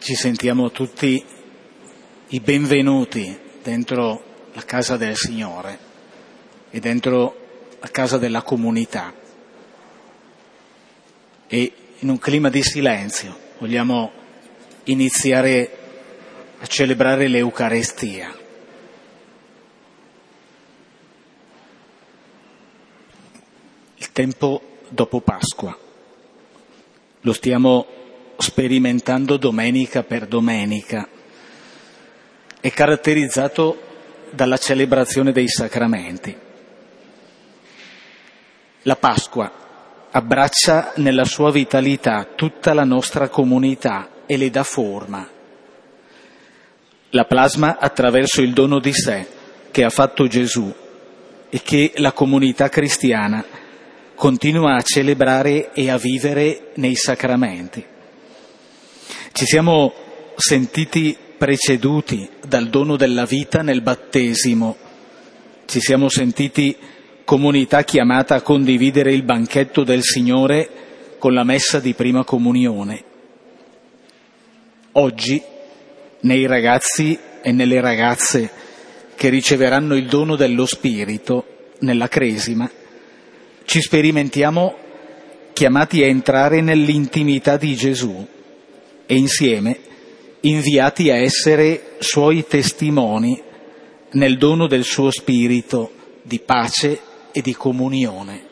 ci sentiamo tutti i benvenuti dentro la casa del Signore e dentro la casa della comunità. E in un clima di silenzio vogliamo iniziare a celebrare l'Eucarestia. Il tempo dopo Pasqua lo stiamo sperimentando domenica per domenica. È caratterizzato dalla celebrazione dei sacramenti. La Pasqua abbraccia nella sua vitalità tutta la nostra comunità e le dà forma. La plasma attraverso il dono di sé che ha fatto Gesù e che la comunità cristiana continua a celebrare e a vivere nei sacramenti. Ci siamo sentiti preceduti dal dono della vita nel battesimo, ci siamo sentiti comunità chiamata a condividere il banchetto del Signore con la messa di prima comunione. Oggi, nei ragazzi e nelle ragazze che riceveranno il dono dello Spirito nella Cresima, ci sperimentiamo chiamati a entrare nell'intimità di Gesù e insieme inviati a essere Suoi testimoni nel dono del Suo Spirito di pace e di comunione.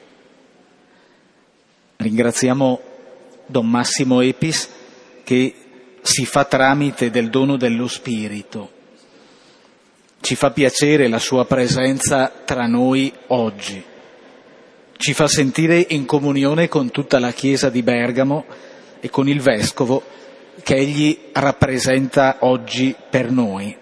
Ringraziamo Don Massimo Epis che si fa tramite del dono dello Spirito. Ci fa piacere la Sua presenza tra noi oggi. Ci fa sentire in comunione con tutta la Chiesa di Bergamo e con il Vescovo che Egli rappresenta oggi per noi.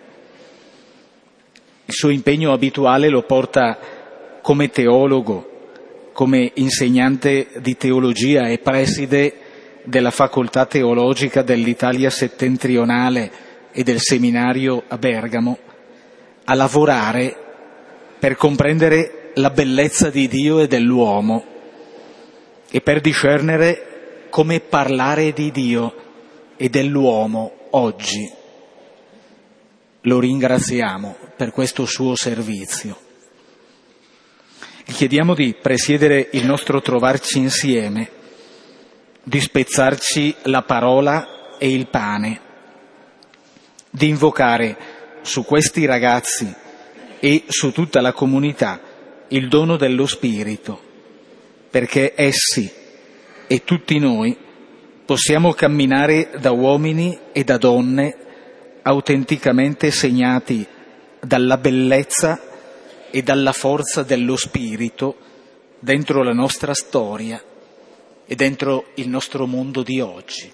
Il suo impegno abituale lo porta come teologo, come insegnante di teologia e preside della Facoltà Teologica dell'Italia settentrionale e del seminario a Bergamo, a lavorare per comprendere la bellezza di Dio e dell'uomo e per discernere come parlare di Dio e dell'uomo oggi. Lo ringraziamo per questo suo servizio. Gli chiediamo di presiedere il nostro trovarci insieme, di spezzarci la parola e il pane, di invocare su questi ragazzi e su tutta la comunità il dono dello Spirito, perché essi e tutti noi possiamo camminare da uomini e da donne autenticamente segnati dalla bellezza e dalla forza dello Spirito dentro la nostra storia e dentro il nostro mondo di oggi.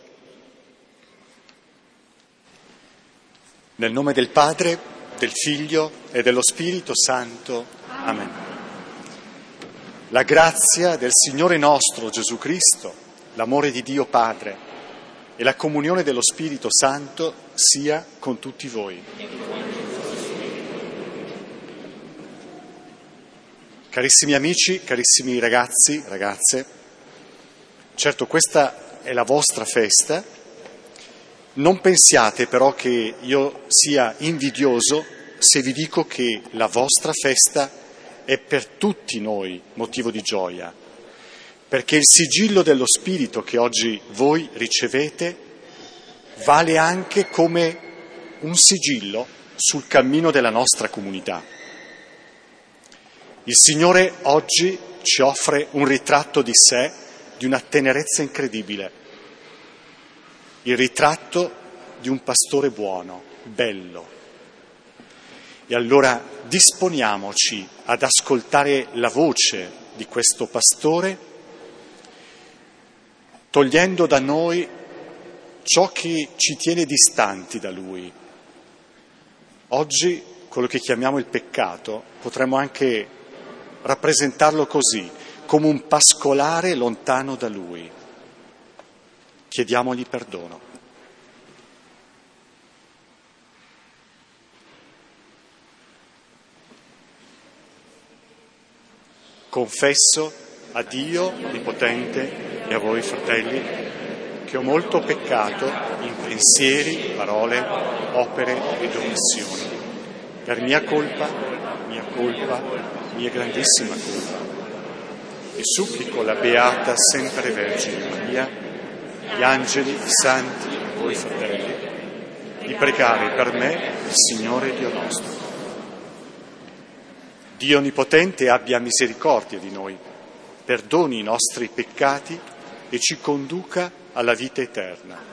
Nel nome del Padre, del Figlio e dello Spirito Santo. Amen. La grazia del Signore nostro Gesù Cristo, l'amore di Dio Padre e la comunione dello Spirito Santo sia con tutti voi. Carissimi amici, carissimi ragazzi, ragazze, certo questa è la vostra festa. Non pensiate però che io sia invidioso se vi dico che la vostra festa è per tutti noi motivo di gioia, perché il sigillo dello Spirito che oggi voi ricevete vale anche come un sigillo sul cammino della nostra comunità. Il Signore oggi ci offre un ritratto di sé di una tenerezza incredibile, il ritratto di un pastore buono, bello. E allora disponiamoci ad ascoltare la voce di questo pastore, togliendo da noi ciò che ci tiene distanti da Lui. Oggi quello che chiamiamo il peccato potremmo anche rappresentarlo così, come un pascolare lontano da Lui. Chiediamogli perdono. Confesso a Dio Onnipotente e a voi, fratelli, che ho molto peccato in pensieri, parole, opere ed omissioni. Per mia colpa, mia grandissima colpa. E supplico la Beata sempre Vergine Maria, gli angeli, i santi e voi fratelli, di pregare per me il Signore Dio nostro. Dio Onnipotente abbia misericordia di noi, perdoni i nostri peccati e ci conduca alla vita eterna.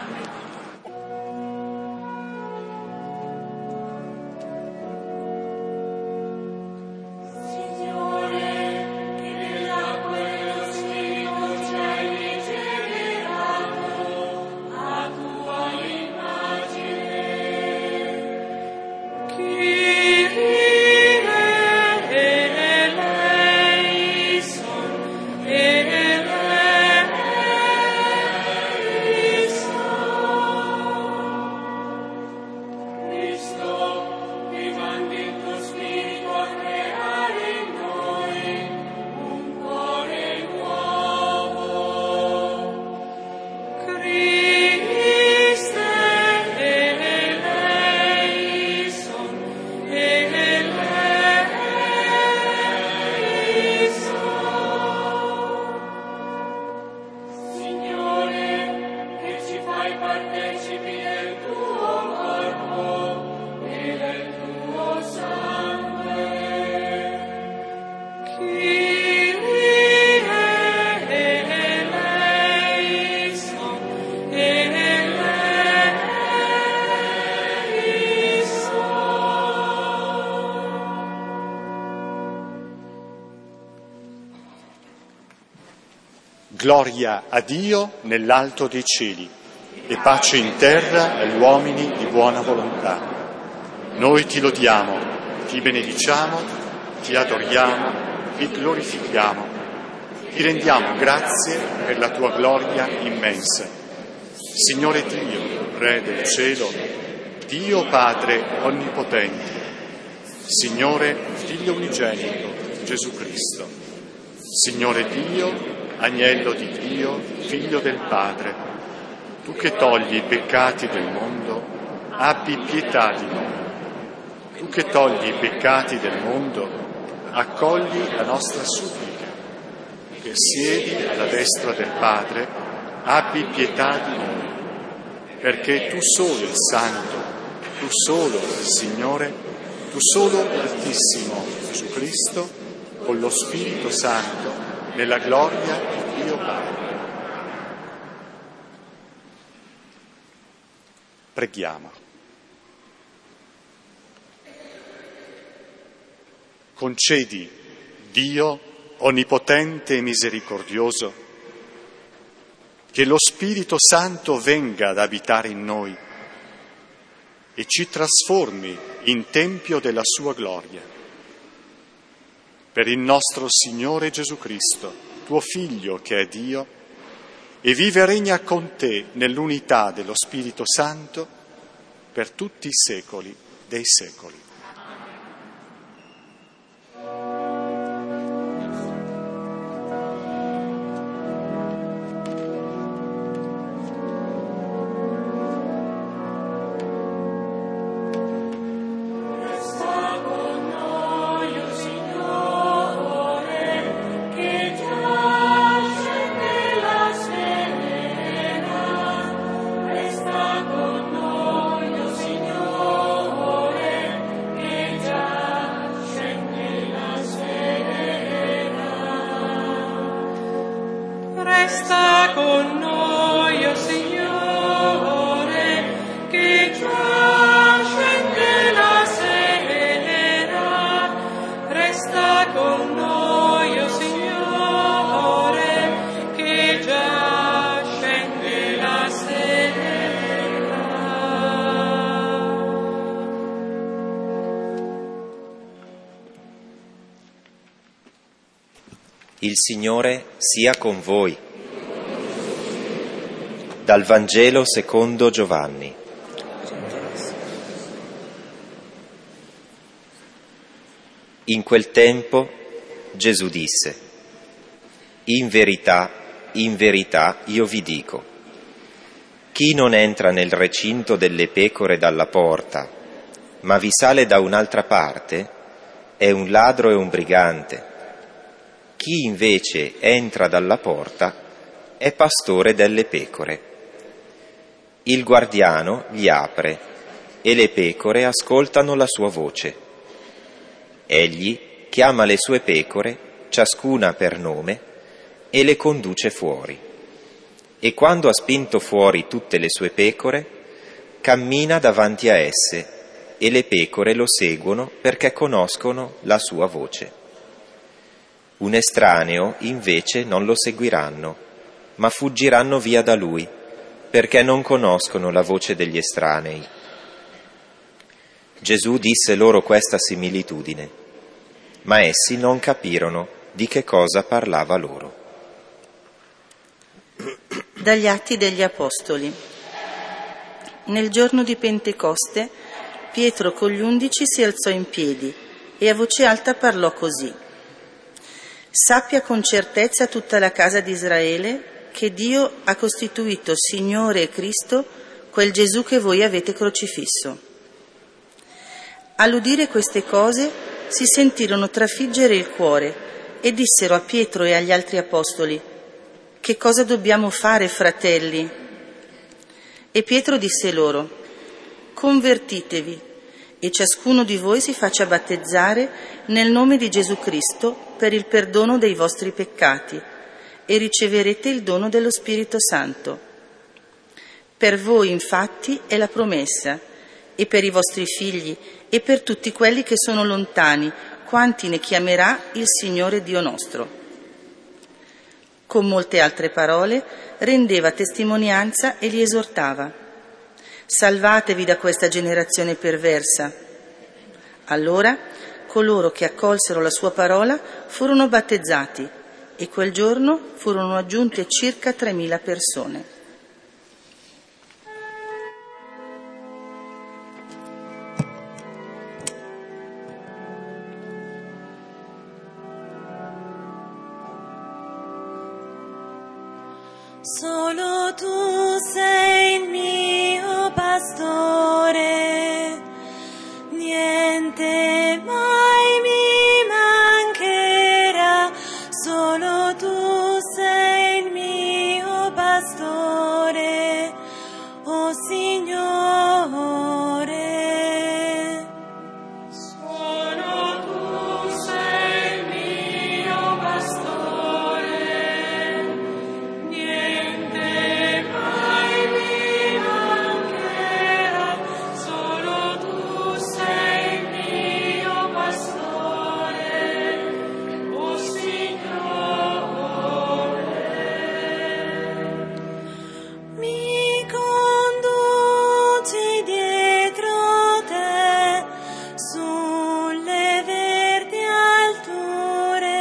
Gloria a Dio nell'alto dei cieli e pace in terra agli uomini di buona volontà. Noi ti lodiamo, ti benediciamo, ti adoriamo, ti glorifichiamo, ti rendiamo grazie per la tua gloria immensa. Signore Dio, Re del cielo, Dio Padre Onnipotente, Signore Figlio Unigenito, Gesù Cristo, Signore Dio, Agnello di Dio, Figlio del Padre, tu che togli i peccati del mondo, abbi pietà di noi. Tu che togli i peccati del mondo, accogli la nostra supplica. Che siedi alla destra del Padre, abbi pietà di noi. Perché tu solo il Santo, tu solo il Signore, tu solo l'Altissimo Gesù Cristo, con lo Spirito Santo, nella gloria di Dio Padre. Preghiamo. Concedi, Dio Onnipotente e Misericordioso, che lo Spirito Santo venga ad abitare in noi e ci trasformi in tempio della sua gloria. Per il nostro Signore Gesù Cristo, tuo Figlio che è Dio, e vive e regna con te nell'unità dello Spirito Santo per tutti i secoli dei secoli. Resta con noi, o Signore, che già scende la sera. Resta con noi, o Signore, che già scende la sera. Il Signore sia con voi. Dal Vangelo secondo Giovanni. In quel tempo Gesù disse: in verità io vi dico, Chi non entra nel recinto delle pecore dalla porta, ma vi sale da un'altra parte, è un ladro e un brigante. Chi invece entra dalla porta è pastore delle pecore. Il guardiano gli apre e le pecore ascoltano la sua voce. Egli chiama le sue pecore, ciascuna per nome, e le conduce fuori. E quando ha spinto fuori tutte le sue pecore, cammina davanti a esse, e le pecore lo seguono perché conoscono la sua voce. Un estraneo invece non lo seguiranno, ma fuggiranno via da lui, perché non conoscono la voce degli estranei. Gesù disse loro questa similitudine, ma essi non capirono di che cosa parlava loro. Dagli Atti degli Apostoli. Nel giorno di Pentecoste, Pietro con gli 11 si alzò in piedi e a voce alta parlò così: Sappia con certezza tutta la casa di Israele che Dio ha costituito Signore e Cristo quel Gesù che voi avete crocifisso. All'udire queste cose si sentirono trafiggere il cuore e dissero a Pietro e agli altri apostoli: Che cosa dobbiamo fare, fratelli? E Pietro disse loro: Convertitevi e ciascuno di voi si faccia battezzare nel nome di Gesù Cristo per il perdono dei vostri peccati e riceverete il dono dello Spirito Santo. Per voi infatti è la promessa, e per i vostri figli e per tutti quelli che sono lontani, quanti ne chiamerà il Signore Dio nostro. Con molte altre parole rendeva testimonianza e li esortava: Salvatevi da questa generazione perversa. Allora coloro che accolsero la sua parola furono battezzati e quel giorno furono aggiunte circa 3.000 persone. Solo tu sei il mio pastore, niente mai mi mancherà. Solo tu sei il mio pastore, oh Signore. Solo tu sei il mio pastore, niente mai mi mancherà. Solo tu sei il mio pastore, oh Signore. Mi conduci dietro te sulle verdi alture,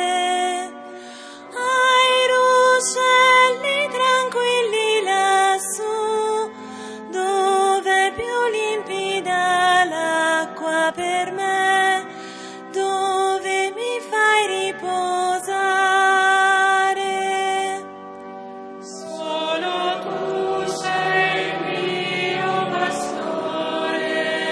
ai ruscelli tranquilli lassù, dove è più limpida l'acqua per me, dove mi fai riposare. Solo tu sei il mio pastore,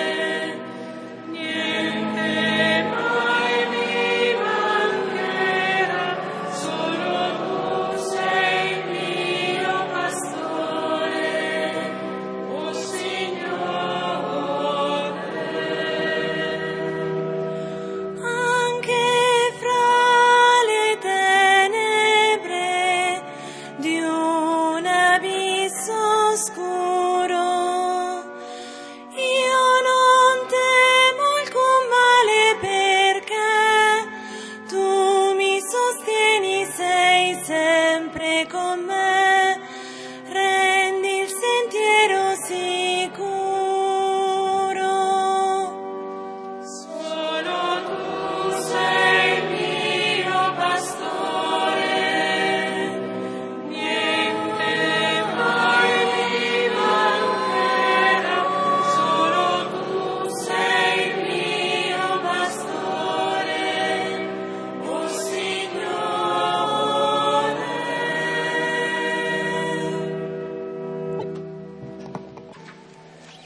niente mai mi mancherà. Solo tu sei il mio pastore, oh Signore. Anche fra le tenebre di un abisso oscuro, io non temo alcun male, perché tu mi sostieni, sei sempre con me, rendi il sentiero sicuro. Solo tu sei il mio pastore, niente mai mi mancherà. Solo tu sei il mio pastore, oh Signore.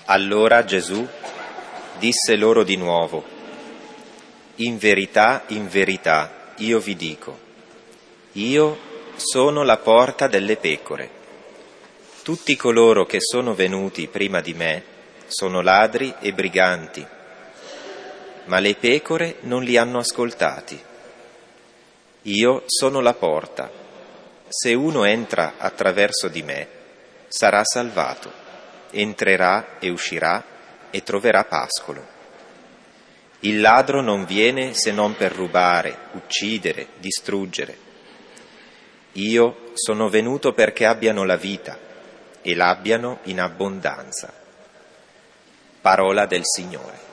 Allora Gesù disse loro di nuovo: in verità, io vi dico, io sono la porta delle pecore. Tutti coloro che sono venuti prima di me sono ladri e briganti, ma le pecore non li hanno ascoltati. Io sono la porta. Se uno entra attraverso di me, sarà salvato, entrerà e uscirà e troverà pascolo. Il ladro non viene se non per rubare, uccidere, distruggere. Io sono venuto perché abbiano la vita e l'abbiano in abbondanza. Parola del Signore.